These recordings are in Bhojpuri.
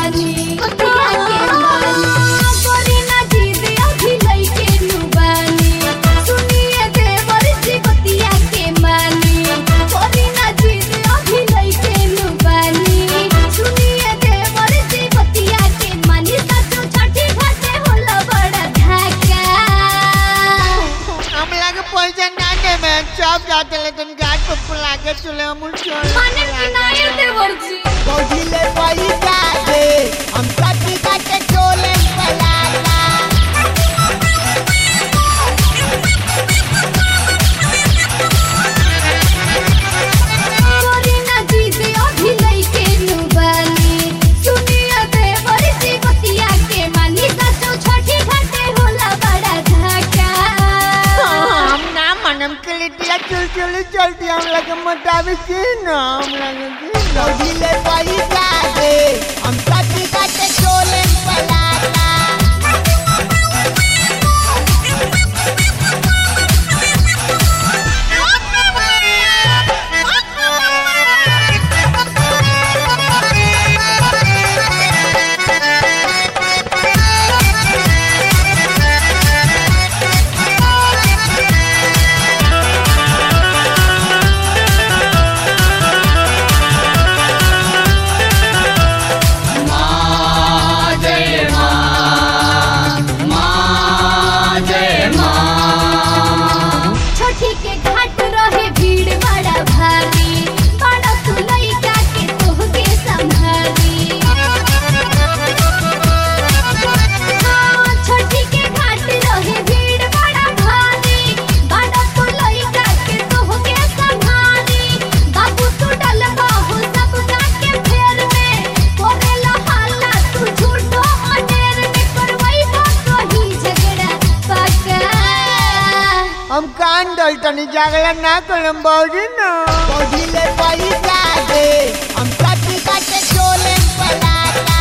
मानी बतिया के मानी गोरी ना जीत अभी लइके नुबानी सुनिए देवर जी बतिया के मानी गोरी ना जीत अभी लइके नुबानी सुनिए देवर जी बतिया के मानी सचो छठी घाटे होला बड़ा धाका हम लागे पैसा ना दे में सब जाते लेकिन घाट पर बुला के चले अमूल चल माने कि नहीं देवर जी पौधिले पैसा दे हम छठी घाटे चले पलाता गोरी ना जीत अभी लइके नुबानी सुनिए देवर जी बतिया के मानी सचो छठी घाटे होला बड़ा धाका हम ना मनम के लिटिया चल जल्दी हम लगे मोटावे के ना हम लगे पौधिले पैसा दे हम छठी घाटे चले पलाता छठी के घाट रहे भीड़ बड़ा भारी बड़ा तू लइका के तोहके संभारी छठी के घाट रहे भीड़ बड़ा भारी बड़ा तू लइका के तोहके संभारी बाबू तू डलबा हो सब के फेर में करेला हाला तू झूठो अनेर में करवैबा कहीं झगड़ा पक्का हम कान डलतनी जागला ना करम बाबूजी ना पौधिले पैसा दे हम छठी घाटे चले पलाता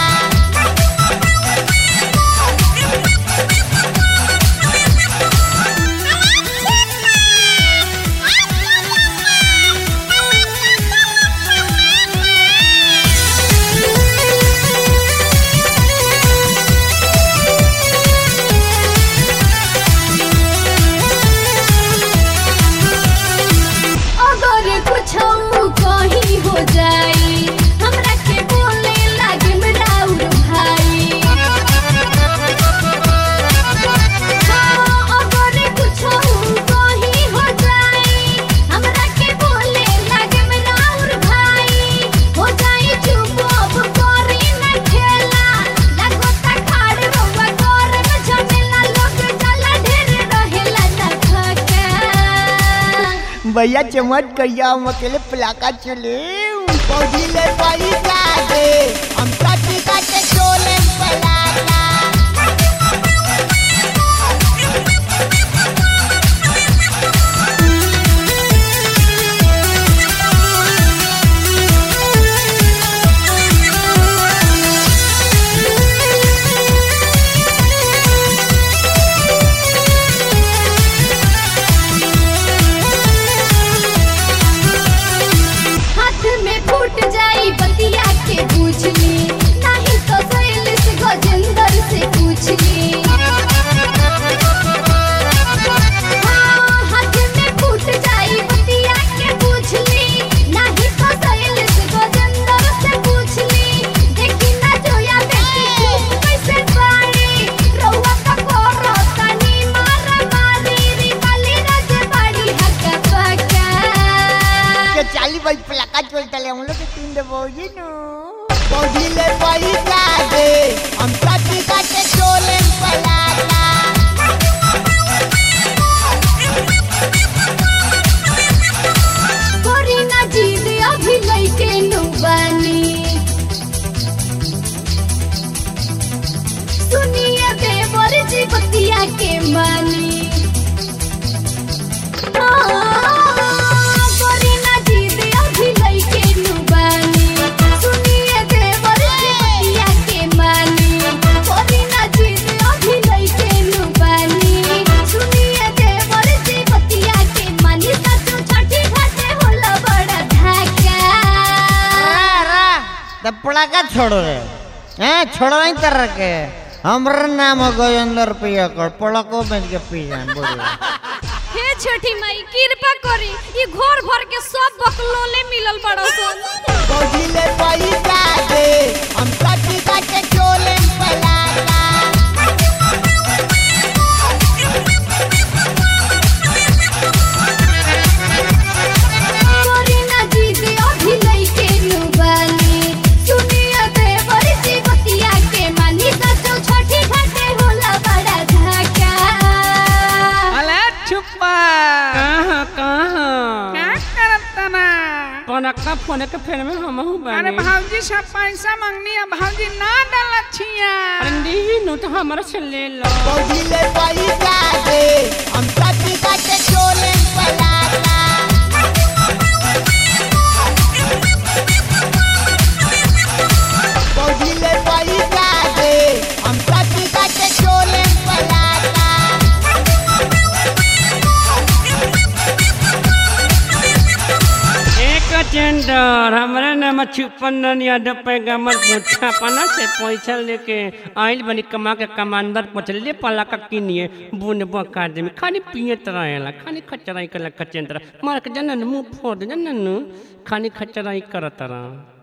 अगर कुछ कहीं हो जाई हमरा के बोले लागे राउर भाई अगर कुछ कहीं हो जाई हमरा के बोले लागे राउर भाई हो जाई चुप अब करी न खेला लागो ता खाड़ रोवा कर में झमेला लोग जाला ढेर रहेला न थका भैया चमत करिया हम अकेले पलाका चले पौधिले पैसा दे हम छठी घाटे चले पलाता हाथ में फूट जाई बतिया के पूछ ली नहीं तो सैल से गजेंद्र से पूछ ली हाथ में फूट जाई बतिया के पूछ ली नहीं तो सैल से गजेंद्र से पूछ ली देखी ना जोया बेटी कैसे बाड़ी रउआ का कोरो तनी मार मारी री वाली राज बाड़ी हक्का पक्का के चाली भाई पलाका चलता ले हम लोग के तीन दे बाबूजी नो पौधिले पैसा दे हम छठी घाटे चले पलाता गोरी ना जीत अभी लइके नुबानी सुनिए देवर जी बतिया के मानी गोरी ना जीत अभी लइके नुबानी सुनिए देवर जी बतिया के मानी गोरी ना जीत अभी लइके नुबानी सुनिए देवर जी बतिया के मानी सचो छठी घाटे होला बड़ा धाका तब पड़ाका छोड़ो रे छोड़वा तरह के हमारा नाम हो गजेंद्र पियकर पड़को बेच के पी जाए बोलो हे छठी माई कृपा करी ये घर भर के सब बकलोले मिलल बड़ा सन पौधिले पैसा दे हम कटी काटे चोले पलाटा करी ना जीत अभी लइके नुबानी सुनिए देवर जीवतिया के मानी सचो छठी घाटे होला बड़ा धक्का अले छुपा कहाँ क्या करता ना कनका फोन के फेर में हम अरे भाऊजी सब पैसा मांगनी है भाऊजी ना डाला छिया अरे नो तो हमारा से ले लो पौधिले पैसा दे हम कटी काटे चोले पलाटा पौधिले पैसा दे हम कटी काटे चोले पलाटा एक टेंडर हमारा नाम छुपन यादव पैगम्बर पूछा पना से पैसा लेके आइल बनी कमा के कमांडर पचले पला का किनिए बुन बका दे में खाली पियत रहेला खाली खचराई कला खचेंद्र मार के जनन मुंह फोड़ जनन खाली खचराई करत रहा